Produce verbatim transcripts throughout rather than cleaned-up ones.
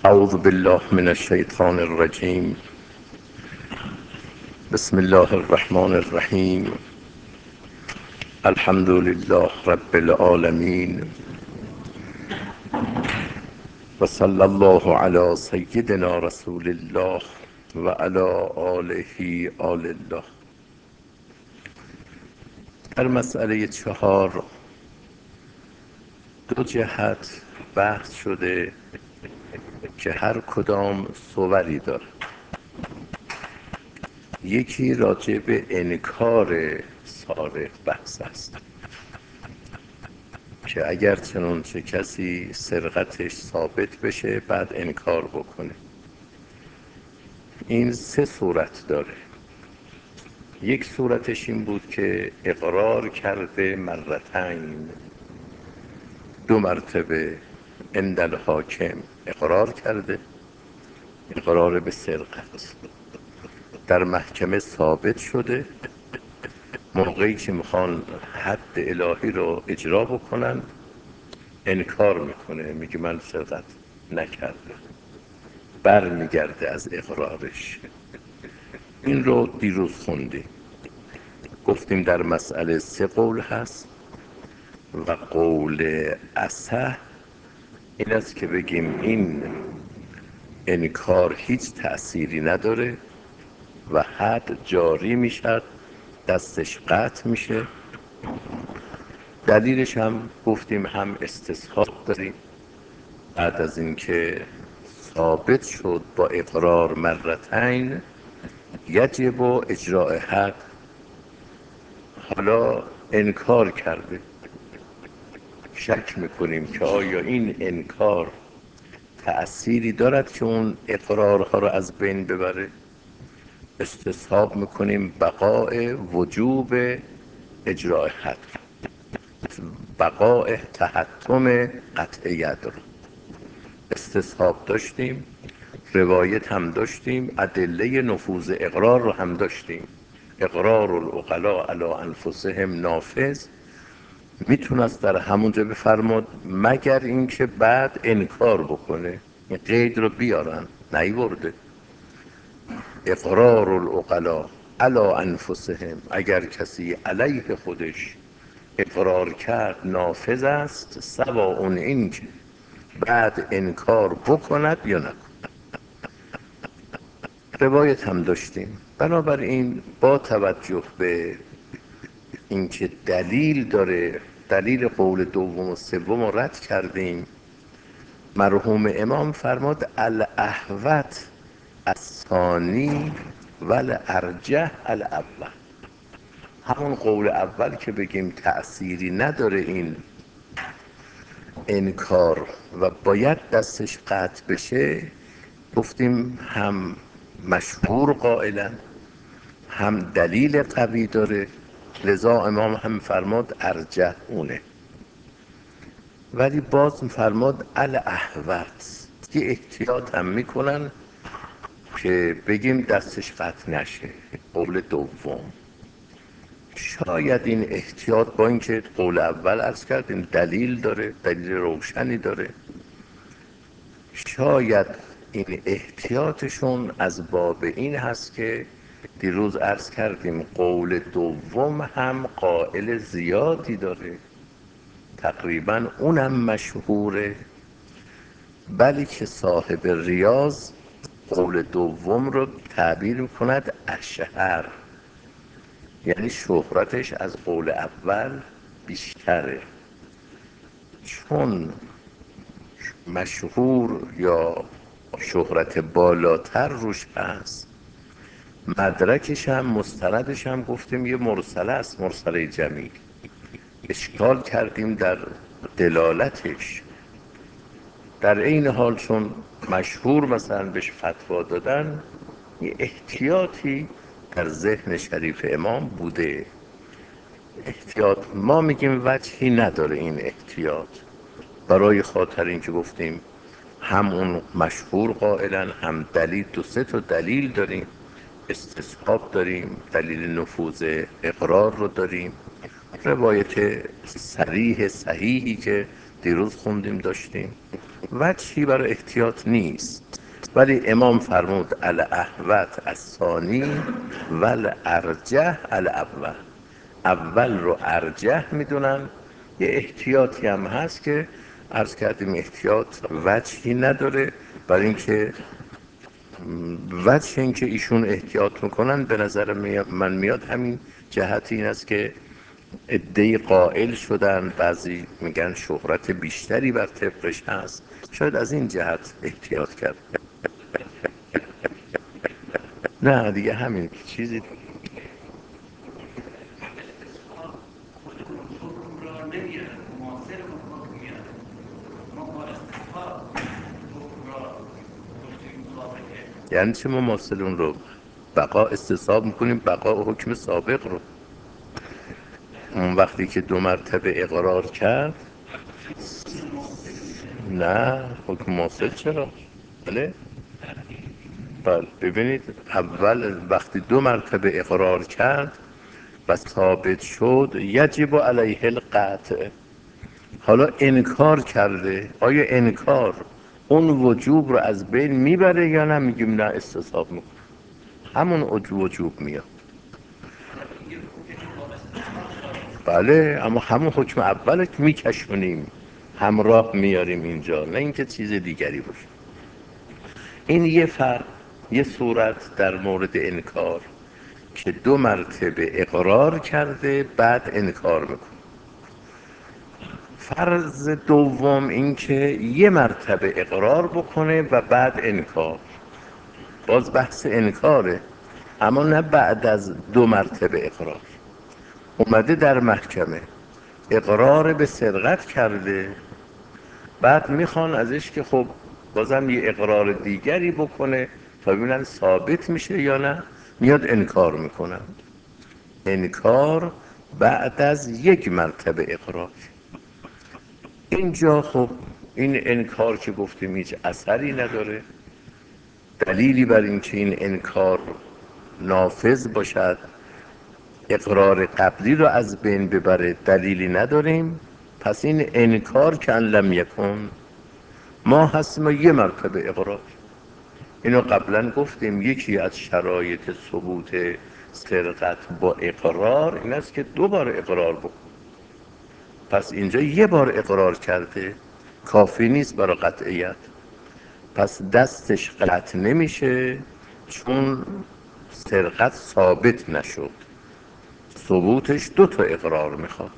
اعوذ بالله من الشیطان الرجیم. بسم الله الرحمن الرحیم. الحمد لله رب العالمین و صلی الله علی سیدنا رسول الله و علی آله آل الله. در مسئله چهار دو جهت بحث شده که هر کدام صوری داره. یکی راجع به انکار سارق بحث است که اگر چنانچه کسی سرقتش ثابت بشه بعد انکار بکنه. این سه صورت داره. یک صورتش این بود که اقرار کرده مرتين، دو مرتبه عند الحاکم اقرار کرده، اقرار به سرقت در محکمه ثابت شده، موقعی که میخوان حد الهی رو اجرا بکنن انکار میکنه، میگه من سرقت نکردم، بر میگرده از اقرارش. این رو دیروز خوندیم، گفتیم در مسئله سه قول هست و قول اصح این است که بگیم این انکار هیچ تأثیری نداره و حد جاری میشد، دستش قطع میشه. دلیلش هم گفتیم هم استصحاب داریم، بعد از اینکه ثابت شد با اقرار مرتين یجب اجراء حد، حالا انکار کرده، شک میکنیم که آیا این انکار تأثیری دارد که اون اقرارها رو از بین ببره. استصحاب میکنیم بقاء وجوب اجراء حد، بقاء تحتم قطع ید رو استصحاب داشتیم، روایت هم داشتیم، ادله نفوذ اقرار رو هم داشتیم. اقرار العقلاء علی انفسهم نافذ، میتونست در همونجا بفرماد مگر اینکه بعد انکار بکنه. این قید رو بیارن، نیورده. اقرار العقلاء علی انفسهم، اگر کسی علیه خودش اقرار کرد نافذ است، سواء این که بعد انکار بکند یا نکند. روایت هم داشتیم. بنابراین با توجه به اینکه دلیل داره، دلیل قول دوم و سوم رو رد کردیم. مرحوم امام فرماد الاحوط الثانی والارجح الاول، همون قول اول که بگیم تأثیری نداره این انکار و باید دستش قطع بشه، گفتیم هم مشهور قائلا هم دلیل قوی داره، لذا امام هم فرماد ارجح اونه. ولی باز فرماد الاحوط، یه احتیاط هم میکنن که بگیم دستش قطع نشه. قول دوم شاید این احتیاط با اینکه قول اول عرض کردیم دلیل داره، دلیل روشنی داره، شاید این احتیاطشون از باب این هست که دیروز عرض کردیم قول دوم هم قائل زیادی داره، تقریبا اونم مشهوره، بلی که صاحب ریاض قول دوم رو تعبیر میکند اشهر، یعنی شهرتش از قول اول بیشتره، چون مشهور یا شهرت بالاتر روش هست. مدرکش هم مستندش هم گفتیم یه مرسله است، مرسله جمیل. اشکال کردیم در دلالتش، در این حال چون مشهور مثلا بهش فتوا دادن، یه احتیاطی در ذهن شریف امام بوده. احتیاط ما میگیم وجهی نداره این احتیاط، برای خاطر این که گفتیم هم اون مشهور قائلا هم دلیل، دو سه تا دلیل داریم، استصحاب داریم، دلیل نفوذ اقرار رو داریم، روایت صریح صحیحی که دیروز خوندیم داشتیم. وجهی برای احتیاط نیست. ولی امام فرمود الاحوط الثانی ول ارجح الاول. اول رو ارجح میدونن. یه احتیاطی هم هست که عرض کردیم احتیاط وجهی نداره، برای اینکه وجه اینکه ایشون احتیاط میکنن به نظر من میاد همین جهت این است که عده‌ای قائل شدن، بعضی میگن شهرت بیشتری بر طبقش هست، شاید از این جهت احتیاط کرد. نه دیگه همین چیزی. یعنی چه مماثل اون رو بقا استصحاب میکنیم، بقا و حکم سابق رو. اون وقتی که دو مرتبه اقرار کرد، نه حکم مماثل چرا؟ بله بله ببینید، اول وقتی دو مرتبه اقرار کرد و ثابت شد یجب علیه القطع. حالا انکار کرده، آیا انکار اون وجوب رو از بین میبره یا نه؟ میگیم نه استصحاب میکنه، همون وجوب میاد. بله اما همون حکم اولش میکشونیم، همراه میاریم اینجا، نه اینکه چیز دیگری باشه. این یه فرق، یه صورت در مورد انکار که دو مرتبه اقرار کرده بعد انکار میکنه. فرض دوم این که یه مرتبه اقرار بکنه و بعد انکار، باز بحث انکاره، اما نه بعد از دو مرتبه اقرار. اومده در محکمه اقرار به سرقت کرده، بعد میخوان ازش که خب بازم یه اقرار دیگری بکنه تا ببینن ثابت میشه یا نه، میاد انکار میکنن. انکار بعد از یک مرتبه اقرار. اینجا خب این انکار که گفتیم هیچ اثری نداره، دلیلی بر این که این انکار نافذ باشد، اقرار قبلی رو از بین ببره دلیلی نداریم. پس این انکار که ان لم یکن، ما هستیم یه مرتبه اقرار. اینو قبلا گفتیم یکی از شرایط ثبوت سرقت با اقرار این است که دو بار اقرار بکن. پس اینجا یه بار اقرار کرده کافی نیست برای قطعیت، پس دستش قطع نمیشه چون سرقت ثابت نشد. ثبوتش دو تا اقرار میخواد.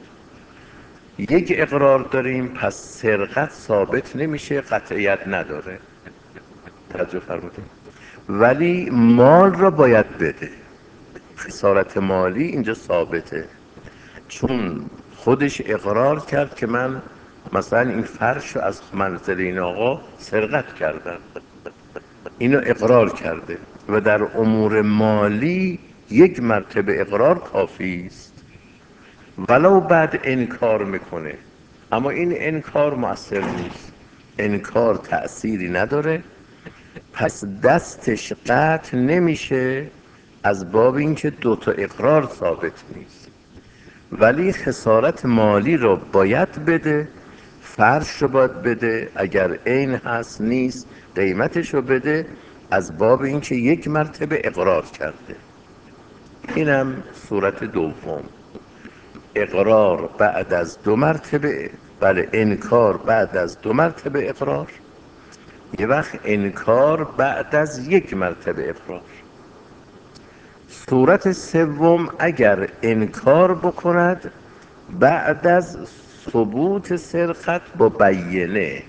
یک اقرار داریم پس سرقت ثابت نمیشه، قطعیت نداره. توجه فرمودید؟ ولی مال را باید بده. خسارت مالی اینجا ثابته، چون خودش اقرار کرد که من مثلا این فرش رو از منزل این آقا سرقت کردم، اینو اقرار کرده و در امور مالی یک مرتبه اقرار کافی است، ولو بعد انکار میکنه. اما این انکار مؤثر نیست، انکار تأثیری نداره، پس دستش قطع نمیشه از باب اینکه دوتا اقرار ثابت نیست. ولی خسارت مالی رو باید بده، فرش رو باید بده، اگر عین هست نیست قیمتش رو بده، از باب اینکه یک مرتبه اقرار کرده. اینم صورت دوم، اقرار بعد از دو مرتبه. بله انکار بعد از دو مرتبه اقرار، یه وقت انکار بعد از یک مرتبه اقرار. صورت سوم اگر انکار بکند بعد از ثبوت سرقت با بیینه.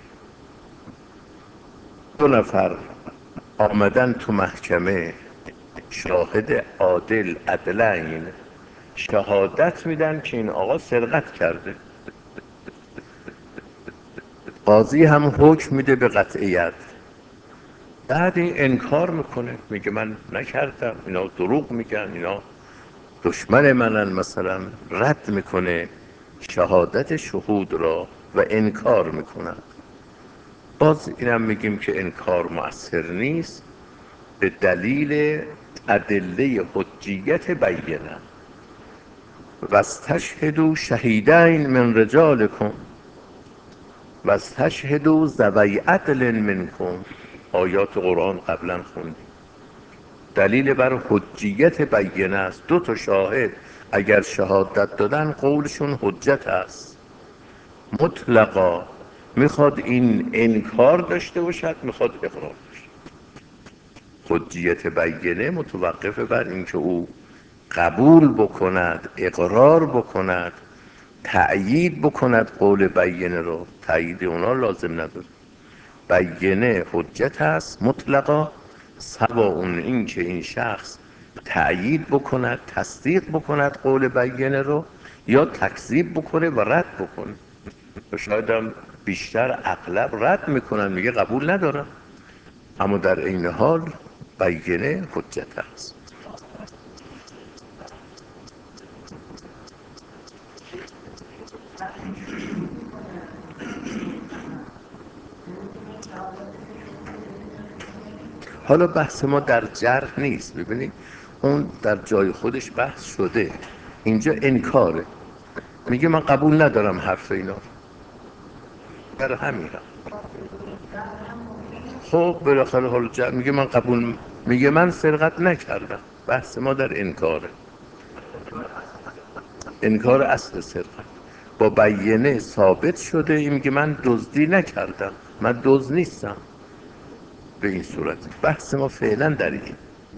دو نفر آمدن تو محکمه، شاهد عادل عدلین شهادت میدن که این آقا سرقت کرده، قاضی هم حکم میده به قطعیت. بعد این انکار میکنه، میگه من نکردم، اینا دروغ میگن، اینا دشمن منن مثلا، رد میکنه شهادت شهود را و انکار میکنن. باز اینم میگیم که انکار مؤثر نیست به دلیل ادله حجیت بیینه. و استشهدوا شهیدین من رجالکم. و استشهدوا ذوی عدل منکم. آیات قرآن قبلا خوندیم، دلیل بر حجیت بینه است. دو تا شاهد اگر شهادت دادن قولشون حجت است مطلقا. میخواد این انکار داشته باشد، میخواد اقرار داشته. حجیت بینه متوقف بر اینکه او قبول بکند، اقرار بکند، تأیید بکند قول بینه رو. تأیید اونا لازم نداره. بینه حجت است مطلقا، سوا اون این که این شخص تأیید بکند، تصدیق بکند قول بینه رو، یا تکذیب بکنه و رد بکنه. و شاید هم بیشتر اغلب رد میکنن، میگه قبول ندارم، اما در این حال بینه حجت است. حالا بحث ما در جرح نیست، ببینید اون در جای خودش بحث شده، اینجا انکاره، میگه من قبول ندارم حرف اینا، در همین هم. خب بالاخره حالا جمع میگه من قبول، میگه من سرقت نکردم. بحث ما در انکاره، انکار اصل سرقت با بیانه ثابت شده. این میگه من دزدی نکردم، من دزد نیستم. به این صورت بحث ما فعلا در این.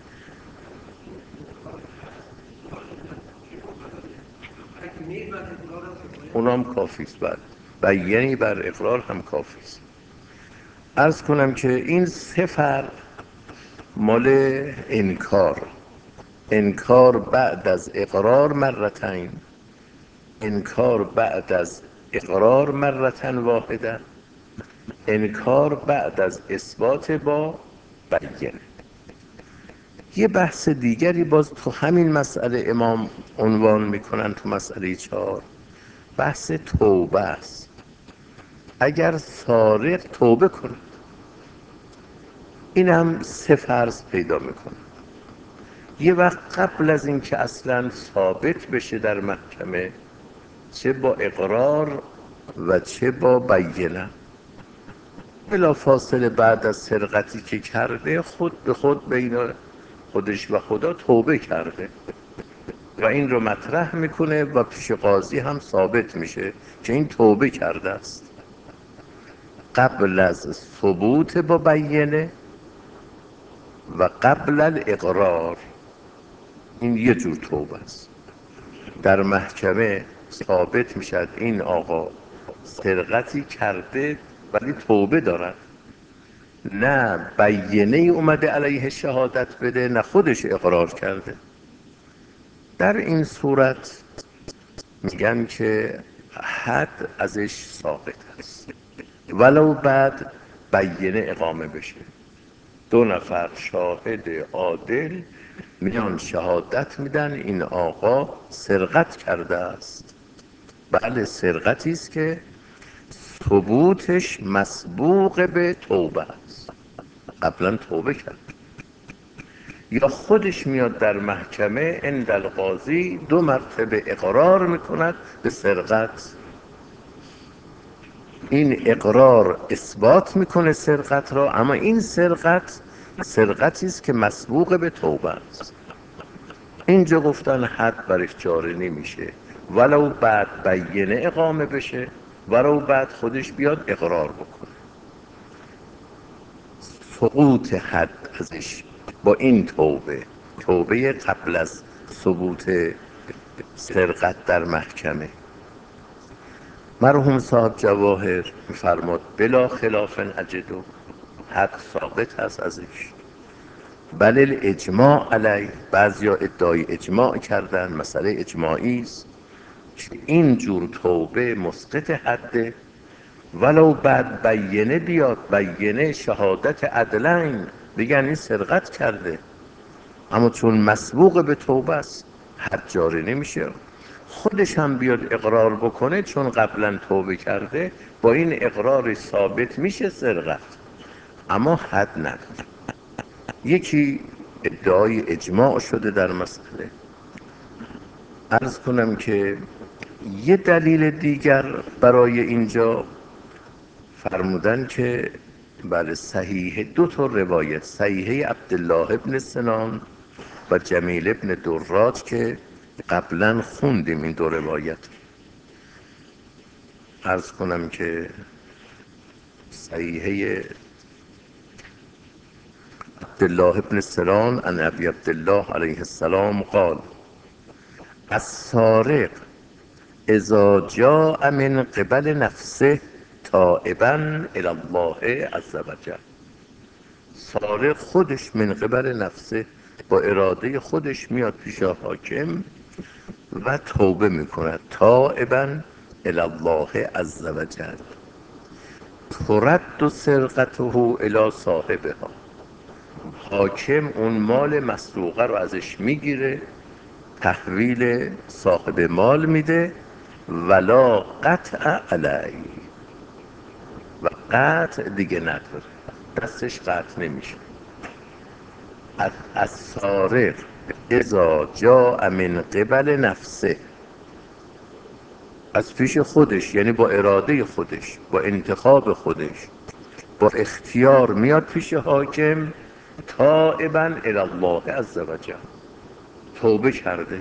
اونام کافی است، بعد بیانی بر اقرار هم کافی است. عرض کنم که این سه فرق مال انکار. انکار بعد از اقرار مرتين، انکار بعد از اقرار مرتين واحده، انکار بعد از اثبات با بیانه. یه بحث دیگری باز تو همین مسئله امام عنوان میکنن، تو مسئله چهار، بحث توبه است. اگر سارق توبه کنه، این هم سه فرض پیدا میکنه. یه وقت قبل از این که اصلا ثابت بشه در محکمه، چه با اقرار و چه با بیانه، بلا فاصله بعد از سرقتی که کرده، خود به خود بین خودش و خدا توبه کرده و این رو مطرح میکنه و پیش قاضی هم ثابت میشه که این توبه کرده است. قبل از ثبوت با بیانه و قبل الاقرار، این یه جور توبه است. در محکمه ثابت میشد این آقا سرقتی کرده ولی توبه دارد، نه بیانه ای اومده علیه شهادت بده، نه خودش اقرار کرده. در این صورت میگن که حد ازش ساقط است، ولو بعد بیانه اقامه بشه. دو نفر شاهد عادل میان شهادت میدن این آقا سرقت کرده است. بله سرقتی است که ثبوتش مسبوق به توبه است، قبلا توبه کرد. یا خودش میاد در محکمه عند القاضی دو مرتبه اقرار میکند به سرقت. این اقرار اثبات میکنه سرقت را، اما این سرقت سرقتی است که مسبوق به توبه است. اینجا گفتن حد برش جاری نمیشه، ولو بعد بیانه اقامه بشه، ولو بعد خودش بیاد اقرار بکنه. سقوط حد ازش با این توبه، توبه قبل از ثبوت سرقت در محکمه. مرحوم صاحب جواهر میفرماد بلا خلاف اجدو، حد ثابت هست ازش. بل الاجماع علی، بعضیا ادعای اجماع کردن، مسئله اجماعی است که این جور توبه مسقط حده، ولو بعد بیانه بیاد، بیانه شهادت عدلین بگن این سرقت کرده، اما چون مسبوق به توبه است حد جاری نمیشه. خودش هم بیاد اقرار بکنه چون قبلا توبه کرده، با این اقرار ثابت میشه سرقت، اما حد نداره. یکی ادعای اجماع شده در مسئله. عرض کنم که یه دلیل دیگر برای اینجا فرمودن که بله صحیح دو تا روایت، صحیحه عبدالله ابن سنان و جمیل ابن دراج که قبلا خوندیم این دو روایت. عرض کنم که صحیحه عبدالله ابن سنان عن ابی عبدالله علیه السلام قال السارق اذا جاء من قبل نفسه تائبا الی الله عز وجل. سارق خودش من قبل نفسه با اراده خودش میاد پیش حاکم و توبه میکند، تائبا الی الله عز وجل، ترد سرقته الی صاحبها. حاکم اون مال مسروقه رو ازش میگیره، تحویل صاحب مال میده، ولا قطع علی، و قطع دیگه نداره، دستش قطع نمیشه. از از سارق اذا جاء من قبل نفسه، از پیش خودش، یعنی با اراده خودش، با انتخاب خودش، با اختیار میاد پیش حاکم، تائبا الی الله عز وجل، توبه کرده.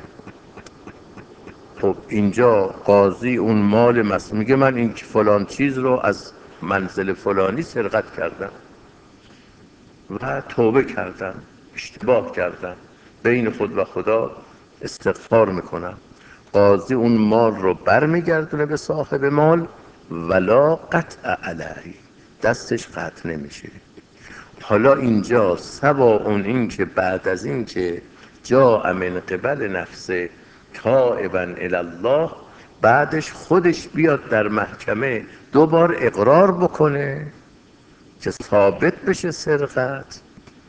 خب اینجا قاضی اون مال مس میگه من این فلان چیز رو از منزل فلانی سرقت کردم و توبه کردم، اشتباه کردم، بین خود و خدا استغفار میکنم. قاضی اون مال رو برمیگردونه به صاحب مال، ولا قطع علیه، دستش قطع نمیشه. حالا اینجا سوا اون این که بعد از این که جاء من قبل نفسه تائبا الی الله، بعدش خودش بیاد در محکمه دوبار اقرار بکنه که ثابت بشه سرقت،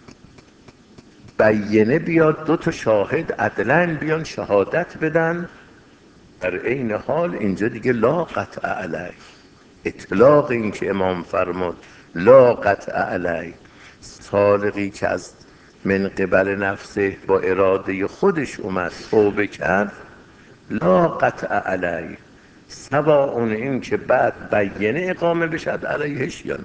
بینه بیاد، دو تا شاهد عدلن بیان شهادت بدن، در عین حال اینجا دیگه لا قطع علیه، اطلاق این که امام فرمود لا قطع علیه، سارقی که از من قبل نفسه با اراده خودش اومد توبه کرد، لا قطع علیه، سوا اون این که بعد بینه اقامه بشد علیهش یا نه،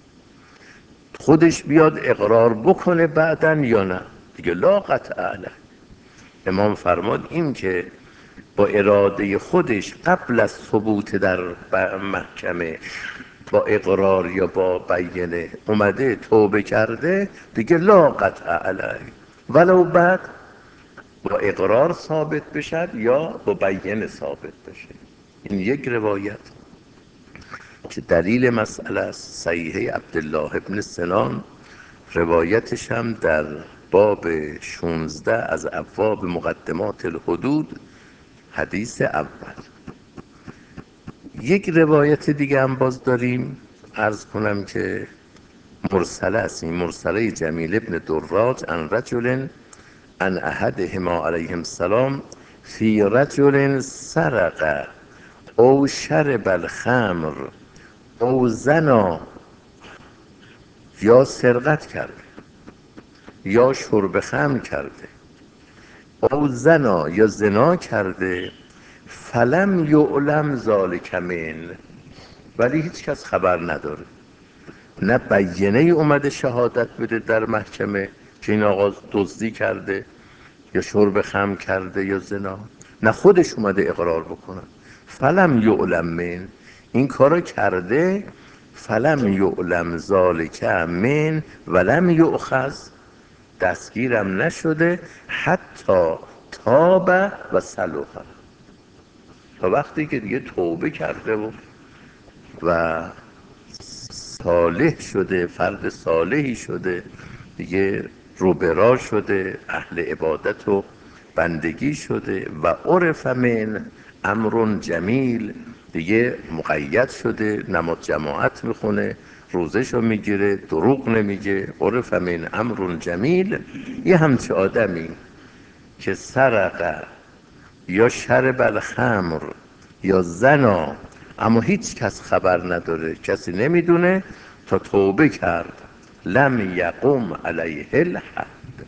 خودش بیاد اقرار بکنه بعدن یا نه، دیگه لا قطع علیه. امام فرمود این که با اراده خودش قبل از ثبوت در محکمه با اقرار یا با بینه اومده توبه کرده، دیگه لا قطع علیه، ولو بعد با اقرار ثابت بشد یا با بینه ثابت بشه. این یک روایت که دلیل مسئله است، صحیحه عبدالله ابن سنان، روایتش هم در باب شانزده از ابواب مقدمات الحدود، حدیث اول. یک روایت دیگه هم باز داریم، عرض کنم که مرسله است، این مرسله جمیل ابن دراج عن رجل عن احدهما علیهم السلام فی رجل سرق او شرب الخمر او زنا، یا سرقت کرده یا شرب خمر کرده، او زنا یا زنا کرده، فلم یعلم ذالک من، ولی هیچ کس خبر نداره، نه بینه اومده شهادت بده در محکمه که این آقا دزدی کرده یا شرب خمر کرده یا زنا، نه خودش اومده اقرار بکنه، فلم یعلم من، این کارو کرده، فلم یعلم ذالک من ولم یؤخذ، دستگیرم نشده، حتی تاب و صلح، تا وقتی که دیگه توبه کرده و و صالح شده، فرد صالحی شده، دیگه روبرا شده، اهل عبادت و بندگی شده، و عرف من امر جمیل، دیگه مقید شده، نماز جماعت میخونه، روزشو میگیره، دروغ نمیگه، عرف من امر جمیل. یه همچه آدمی که سرقه یا شرب الخمر یا زنا، اما هیچ کس خبر نداره، کسی نمیدونه، تا توبه کرد، لم یقم علیه الحد،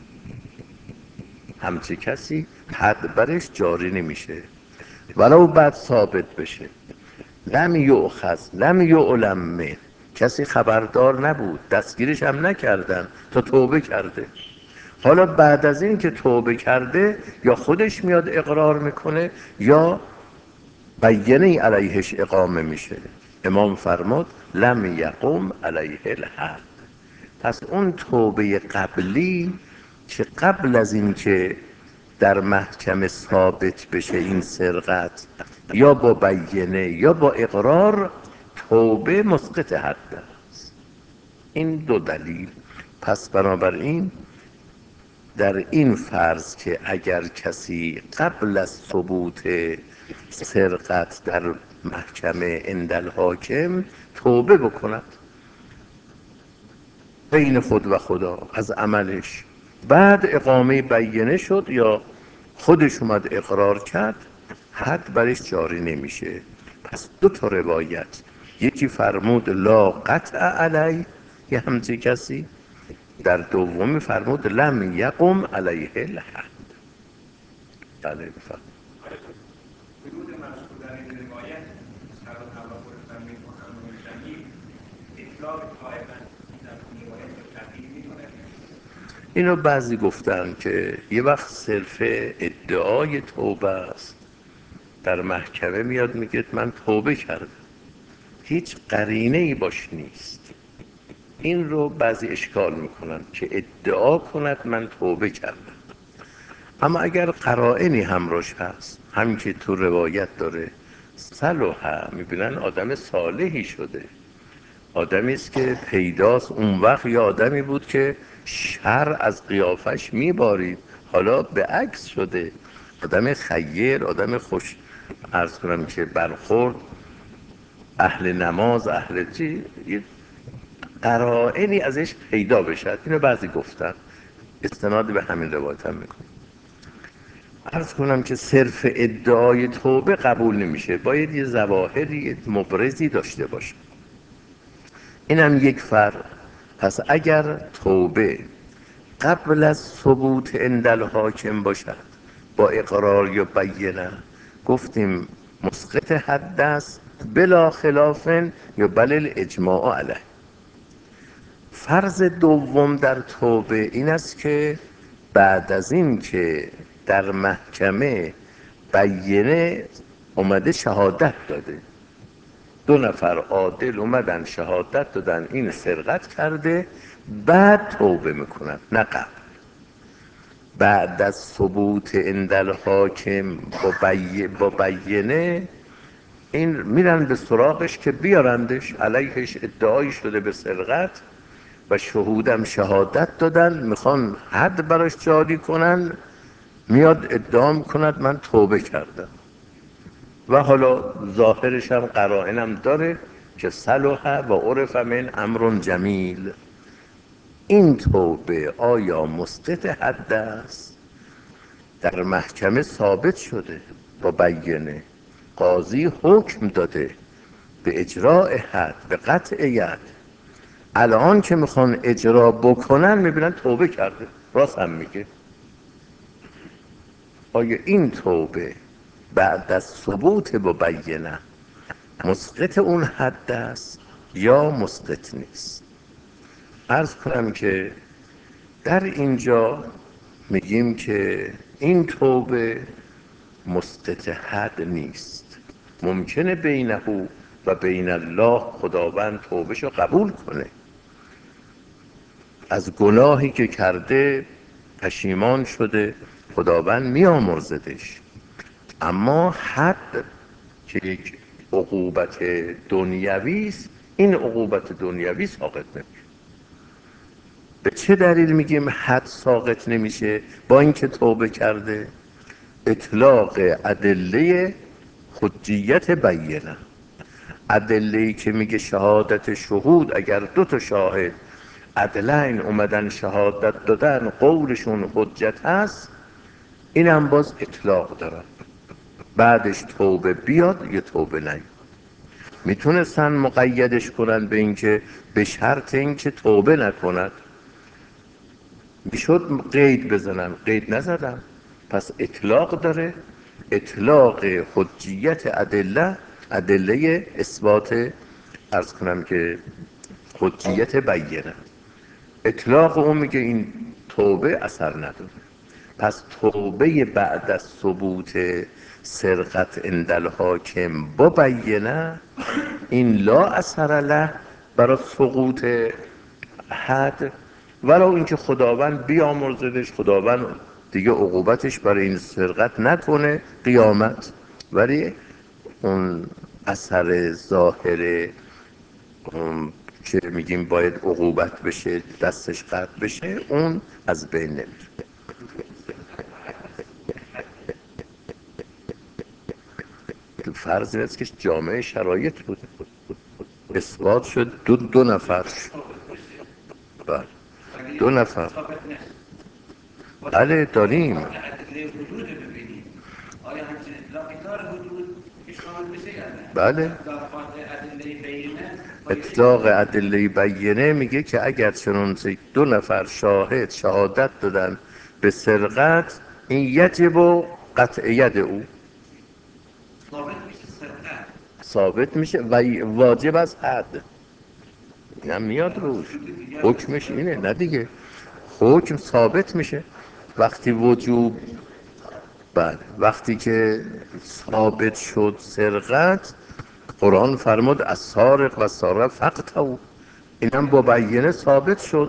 همچه کسی حد برش جاری نمیشه، ولو بعد ثابت بشه، لم یؤخذ لم یعلم من، کسی خبردار نبود، دستگیرش هم نکردن تا توبه کرده. حالا بعد از این که توبه کرده یا خودش میاد اقرار میکنه یا بینه علیهش اقامه میشه. امام فرمود لم یقم علیه الحد. پس اون توبه قبلی که قبل از این که در محکمه ثابت بشه این سرقت، یا با بینه یا با اقرار، توبه مسقط حد است. این دو دلیل. پس بنابراین در این فرض که اگر کسی قبل از ثبوت سرقت در محکمه عند الحاکم توبه بکند بین خود و خدا از عملش، بعد اقامه بینه شد یا خودش اومد اقرار کرد، حد برش جاری نمیشه. پس دو تا روایت، یکی فرمود لا قطع علی یه همچه کسی، در دومی فرمود لم یقم علیه الحد. بله بفرمایید. ورود مذکور در این روایت سر و تواخر زمین و امر جمیل اطلاق طائفا در این روایت رو تغییر میکنه. اینو بعضی گفتن که یه وقت صرف ادعای توبه است، در محکمه میاد میگه من توبه کردم، هیچ قرینه ای باش نیست. این رو بعضی اشکال میکنن که ادعا کند من توبه کردم. اما اگر قرائنی همراش هست، همین که تو روایت داره صلح، میبینن آدم صالحی شده، آدمی است که پیداست اون وقت یه آدمی بود که شر از قیافش میبارید، حالا به عکس شده آدم خیر، آدم خوش عرض کنم که برخورد، اهل نماز، اهل چی، یه قرائنی ازش پیدا بشد. اینو بعضی گفتن، استناد به همین روایت هم میکنم. عرض کنم که صرف ادعای توبه قبول نمیشه، باید یه ظواهری مبرزی داشته باشه. اینم یک فرق. پس اگر توبه قبل از ثبوت عند الحاکم باشد با اقرار یا بینه، گفتیم مسقط حد است بلا خلاف یا بل الاجماع علیه. فرض دوم در توبه این است که بعد از این که در محکمه بینه اومده شهادت داده، دو نفر عادل اومدن شهادت دادن این سرقت کرده، بعد توبه میکنن، نه قبل. بعد از ثبوت عند الحاکم با, بی... با بینه این میرن به سراغش که بیارندش، علیهش ادعایی شده به سرقت و شهودم شهادت دادن، میخوان حد براش جاری کنن، میاد ادعا کند من توبه کردم و حالا ظاهرش هم قرائنم داره که صلح و عرف من امر جمیل. این توبه آیا مسقط حد است؟ در محکمه ثابت شده با بینه، قاضی حکم داده به اجراء حد، به قطع ید. الان که میخوان اجرا بکنن میبینن توبه کرده، راست هم میگه. آیا این توبه بعد از ثبوت با بینه مسقط اون حد است یا مسقط نیست؟ عرض کنم که در اینجا میگیم که این توبه مسقط حد نیست. ممکنه بینه و بین الله خداوند توبهشو قبول کنه، از گناهی که کرده پشیمان شده، خداوند میامرزدش. اما حد که یک عقوبت دنیوی است، این عقوبت دنیوی ساقط نمیشه. به چه دلیل میگیم حد ساقط نمیشه با اینکه توبه کرده؟ اطلاق ادله حجیت بینه، ادله‌ای که میگه شهادت شهود، اگر دو تا شاهد عدلین اومدن شهادت دادن قولشون حجت هست، این هم باز اطلاق دارن، بعدش توبه بیاد یا توبه نیاد. میتونستن مقیدش کنن به اینکه به شرط اینکه توبه نکند، میشد قید بزنن، قید نزدن. پس اطلاق داره، اطلاق حجیت ادله، ادله اثبات، عرض کنم که حجیت بیینه. اطلاق اون میگه این توبه اثر نداره. پس توبه بعد از ثبوت سرقت عند الحاکم با بیینه این لا اثر له برای سقوط حد، ولو اینکه خداوند بیامرزدش، خداوند دیگه عقوبتش برای این سرقت نکنه قیامت، ولی اون اثر ظاهر اون که میگیم باید عقوبت بشه دستش قطع بشه اون از بین نمیره. فرض این است که جامعه شرایط بود، اثبات شد دو دو نفر بله دو نفر بله داریم. آیا همچین اطلاقی داره حدود که شامل بشه یا نه؟ بله اطلاقات ادله بینه اطلاق ادله بیینه میگه که اگر چنانچه دو نفر شاهد شهادت دادن به سرقت این یجب و قطعیت او ثابت میشه سرقت، ثابت میشه و واجب از حد، اینم میاد روش. حکمش اینه نه دیگه، حکم ثابت میشه وقتی وجوب، بله وقتی که ثابت شد سرقت، قرآن فرمود از سارق و سارق فقط او، اینم با بیینه ثابت شد.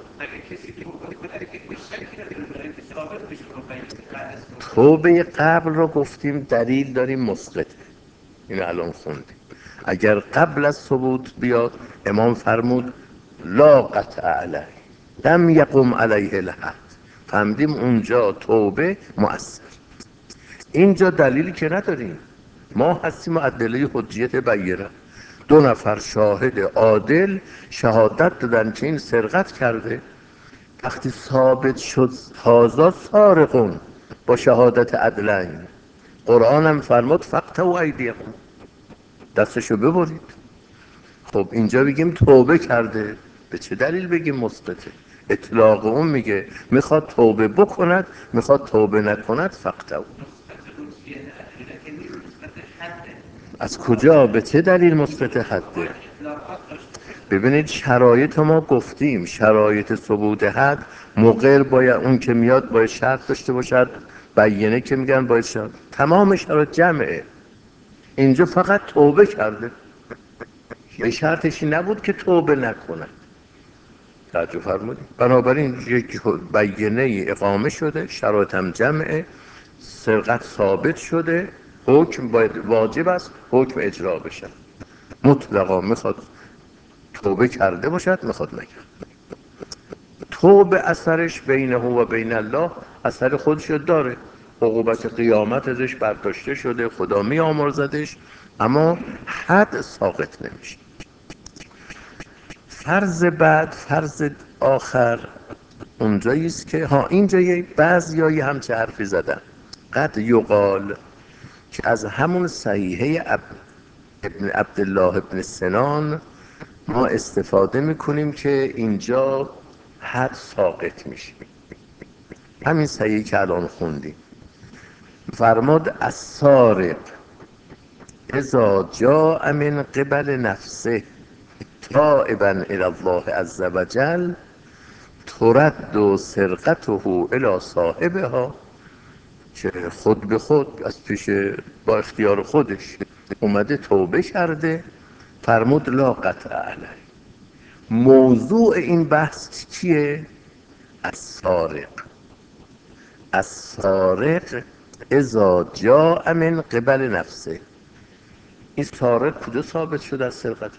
توبه قبل رو گفتیم دلیل داریم مسقطه، این الان خوندیم. اگر قبل از ثبوت بیاد امام فرمود لا قطع علیه لم یقم علیه الحد، فهمیدیم اونجا توبه مؤثر. اینجا دلیلی که نداریم، ما هستیم ادله حجیت بیینه، دو نفر شاهد عادل شهادت دادن که این سرقت کرده، وقتی ثابت شد هازا سارقون با شهادت عدلین، قرآن هم فرمود فقطعوا ایدیکم دستشو ببرید. خب اینجا بگیم توبه کرده، به چه دلیل بگیم مسقطه؟ اطلاق اون میگه میخواد توبه بکند، میخواد توبه نکند فقطعوا. از کجا به چه دلیل مسقط حده؟ ببینید شرایط ما گفتیم شرایط ثبوت حد، مقر باید اون که میاد باید شرط داشته باشد، بیینه که میگن باید شرط، تمام شرایط جمعه. اینجا فقط توبه کرده، به شرطش نبود که توبه نکنه. توجه فرمودید؟ بنابراین یک بیینه اقامه شده، شرایط هم جمعه، سرقت ثابت شده، حکم باید واجب است، حکم اجرا بشه. مطلقا میخواد توبه کرده باشد میخواد نکرد. توبه اثرش بینه و بین الله اثر خودشو داره، عقوبت قیامت ازش برداشته شده، خدا می آمرزدش، اما حد ساقط نمیشه. فرض بعد، فرض آخر اونجایی است که ها اینجا یه بعضیایی همچه حرفی زدن، قد یقال که از همون صحیحه ابن عبدالله ابن سنان ما استفاده میکنیم که اینجا حد ساقط میشه. همین صحیحه که الان خوندیم فرمود السارق اذا جاء من قبل نفسه تائبا الی الله عز وجل ترد سرقته الی صاحبها، که خود به خود از پیش با اختیار خودش اومده توبه کرده، فرمود لا قطع علیه. موضوع این بحث چیه؟ السارق السارق اذا جاء من قبل نفسه، این سارق کجا ثابت شده از سرقتش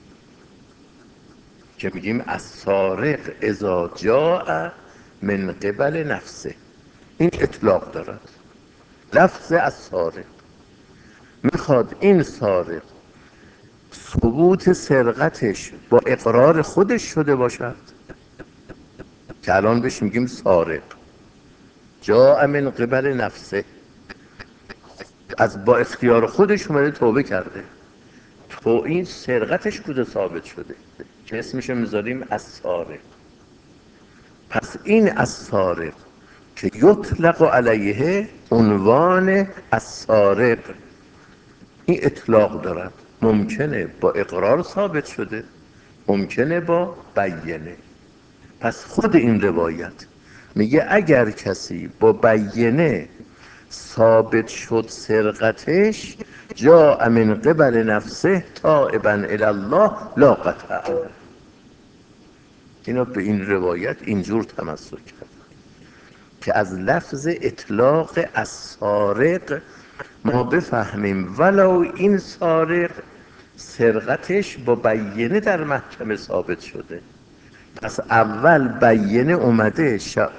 که میگیم السارق اذا جاء من قبل نفسه؟ این اطلاق دارد، لفظ السارق میخواد این سارق ثبوت سرقتش با اقرار خودش شده باشد که الان بهش میگیم سارق جاء من قبل نفسه، از با اختیار خودش اومده توبه کرده، تو این سرقتش کجا ثابت شده که اسمشو میذاریم السارق. پس این السارق که یطلق علیه عنوان السارق، این اطلاق دارد، ممکنه با اقرار ثابت شده، ممکنه با بیینه. پس خود این روایت میگه اگر کسی با بیینه ثابت شد سرقتش، جاء من قبل نفسه تائبا الی الله لا قطع علیه. اینا به این روایت اینجور تمسک کرد که از لفظ اطلاق السارق ما بفهمیم ولو این سارق سرقتش با بیینه در محکمه ثابت شده. پس اول بیینه اومده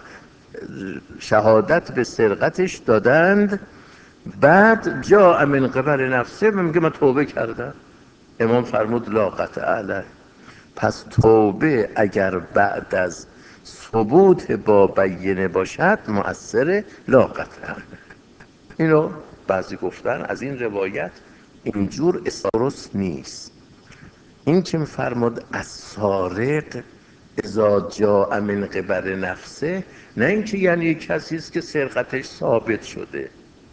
شهادت به سرقتش دادند، بعد جاء من قبل نفسه میگه من توبه کردم. امام فرمود لا قطع علیه. پس توبه اگر بعد از ثبوت با بیینه باشد مؤثر لا قطع علیه. اینو بعضی گفتن از این روایت اینجور استرس نیست. این که فرمود السارق اذا جاء من قبل نفسه، نه اینکه یعنی کسی است که سرقتش ثابت شده،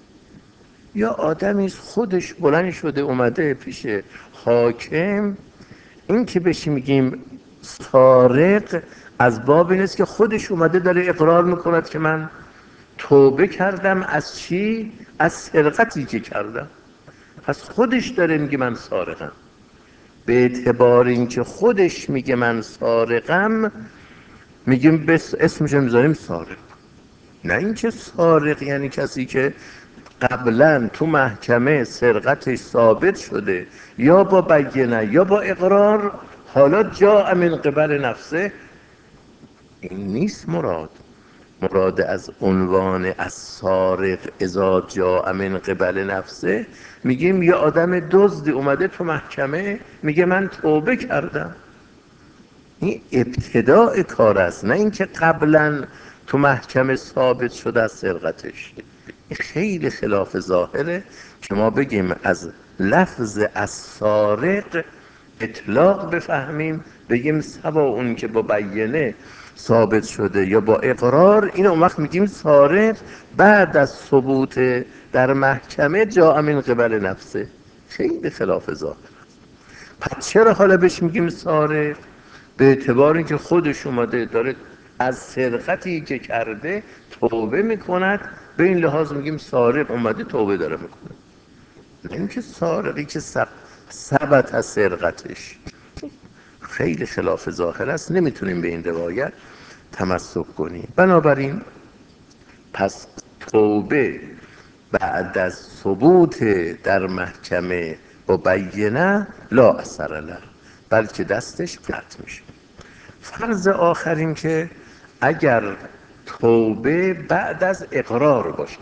یا آدمی خودش بلند شده اومده پیش حاکم. این که بهش میگیم سارق از باب این است که خودش اومده داره اقرار میکند که من توبه کردم از چی؟ از سرقتی که کردم. پس خودش داره میگه من سارقم. به اعتبار اینکه خودش میگه من سارقم میگیم بس اسمش میذاریم سارق. نه اینکه سارق یعنی کسی که قبلا تو محکمه سرقتش ثابت شده یا با بیینه یا با اقرار، حالا جاء من قبل نفسه. این نیست مراد. مراد از عنوان السارق اذا جاء من قبل نفسه میگیم یه آدم دزدی اومده تو محکمه میگه من توبه کردم. این ابتداء کار است، نه اینکه قبلا تو محکمه ثابت شده از سرقتش. این خیلی خلاف ظاهره که ما بگیم از لفظ السارق اطلاق بفهمیم، بگیم سوا اون که با بیینه ثابت شده یا با اقرار، این اون وقت میگیم سارق بعد از ثبوت در محکمه جاء من قبل نفسه. خیلی خلاف ظاهر. پس چرا حالا بهش میگیم سارق؟ به اعتبار اینکه خودش اومده داره از سرقتی که کرده توبه میکند، به این لحاظ میگیم سارق اومده توبه داره میکنه. نه اینکه سارقی که ثبت از سرقتش. خیلی خلاف ظاهر است، نمیتونیم به این روایت تمسک کنیم. بنابراین پس توبه بعد از ثبوت در محکمه با بیینه لا اثر له، بلکه دستش قطع میشه. فرض آخرین که اگر توبه بعد از اقرار باشه،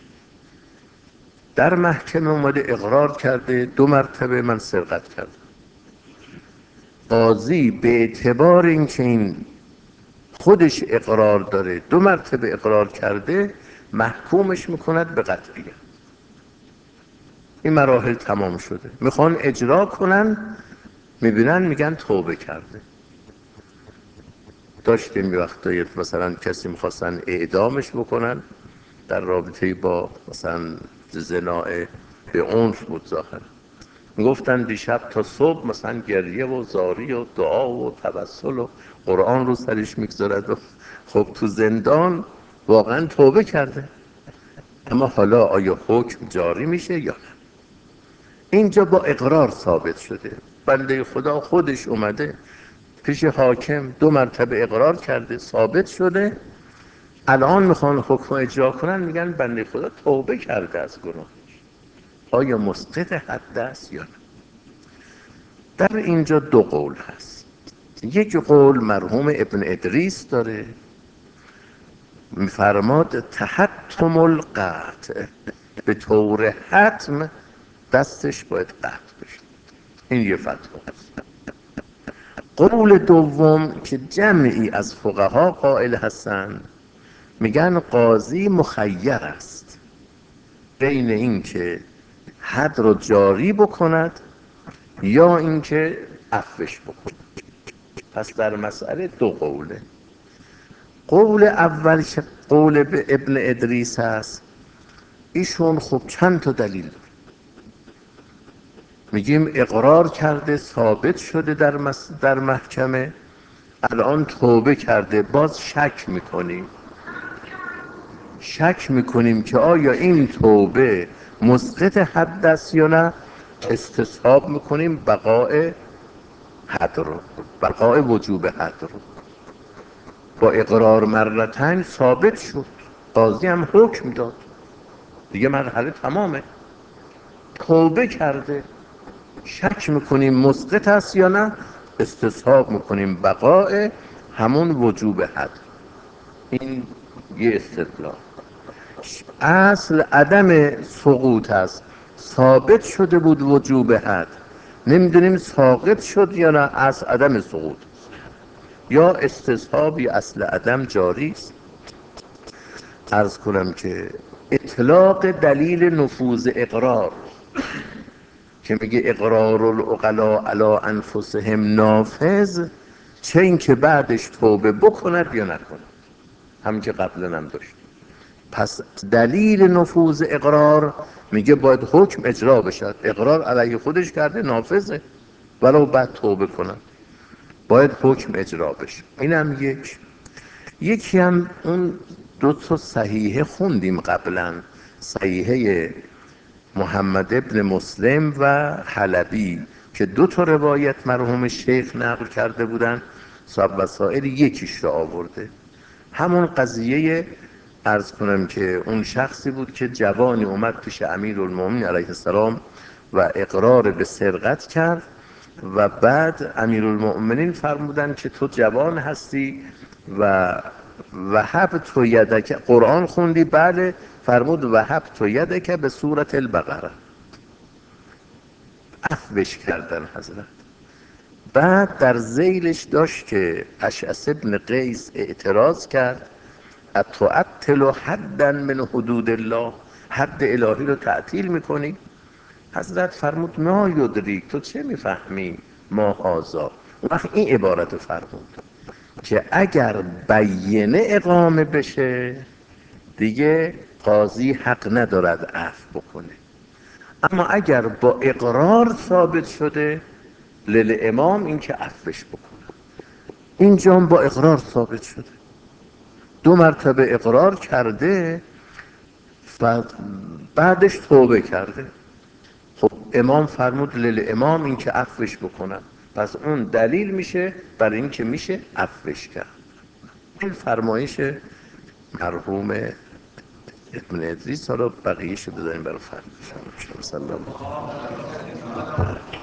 در محکمه اومده اقرار کرده دو مرتبه من سرقت کردم، قاضی به اعتبار اینکه این خودش اقرار داره دو مرتبه اقرار کرده محکومش میکند به قطعیت. این مراحل تمام شده، میخوان اجرا کنن، میبینن میگن توبه کرده. داشتیم یه وقتایی مثلا کسی میخواستن اعدامش بکنن در رابطه با مثلا زنا به عنف بود ظاهر، گفتن دیشب تا صبح مثلا گریه و زاری و دعا و توسل و قرآن رو سرش میگذارد و خب تو زندان واقعا توبه کرده. اما حالا آیا حکم جاری میشه یا نه؟ اینجا با اقرار ثابت شده، بنده خدا خودش اومده پیش حاکم دو مرتبه اقرار کرده ثابت شده، الان میخوان حکم اجرا کنن، میگن بنده خدا توبه کرده از گناهش. آیا مسقط حد است یا نه؟ در اینجا دو قول هست. یک قول مرحوم ابن ادریس داره، میفرماد تحتم القطع، به طور حتم دستش باید قطع بشه. این یه فتوا است. قول دوم که جمعی از فقها قائل هستند، میگن قاضی مخیر است بین این که حد رو جاری بکند یا اینکه عفوش بکند. پس در مسئله دو قوله. قول اول که قول به ابن ادریس هست، ایشون خب چند تا دلیل داره. میگیم اقرار کرده ثابت شده در, مس... در محکمه، الان توبه کرده، باز شک میکنیم شک میکنیم که آیا این توبه مسقط حد است یا نه. استصحاب میکنیم بقای حد رو، بقای وجوب حد رو. با اقرار مرتين ثابت شد، قاضی هم حکم داد، دیگه مرحله تمامه. توبه کرده، شک میکنیم مسقط است یا نه، استصحاب میکنیم بقای همون وجوب حد. این یه استدلال. اصل عدم سقوط است، ثابت شده بود وجوب حد، نمیدونیم ساقط شد یا نه، اصل عدم سقوط یا استصحاب یا اصل عدم جاری است. عرض کنم که اطلاق دلیل نفوذ اقرار که میگه اقرار العقلاء علی انفسهم نافذ، چه این که بعدش توبه بکند یا نکند، همین که قبلا هم داشت. پس دلیل نفوذ اقرار میگه باید حکم اجرا بشد، اقرار علیه خودش کرده نافذه، ولو بعد توبه کنن باید حکم اجرا بشه. این هم یک. یکی هم اون دو تا صحیحه خوندیم قبلا، صحیحه محمد ابن مسلم و حلبی که دو تا روایت مرحوم شیخ نقل کرده بودن، صاحب وسائل یکیش رو آورده. همون قضیه عرض کنم که اون شخصی بود که جوانی اومد پیش امیرالمومنین علیه السلام و اقرار به سرقت کرد و بعد امیرالمومنین فرمودن که تو جوان هستی و وهب تو یدک، قرآن خوندی؟ بله. فرمود وهب تو یدک به صورت البقره، عفوش کردن حضرت. بعد در ذیلش داشت که اشعث ابن قیس اعتراض کرد اتعطل حدا من حدود الله، حد الهی رو تعطیل میکنی؟ حضرت فرمود ما یدریک، تو چه میفهمی ما هازا. اون وقت این عبارت فرمود که اگر بینه اقامه بشه دیگه قاضی حق ندارد عفو بکنه، اما اگر با اقرار ثابت شده للامام این که عفوش بکنه. اینجا با اقرار ثابت شده، دو مرتبه اقرار کرده و بعدش توبه کرده. خب امام فرمود للامام این که عفوش بکنن، پس اون دلیل میشه برای این که میشه عفوش کرد. این فرمایش مرحوم ابن ادریس. حالا بقیه شو بذاریم برای فرمایش. صلی الله علیه و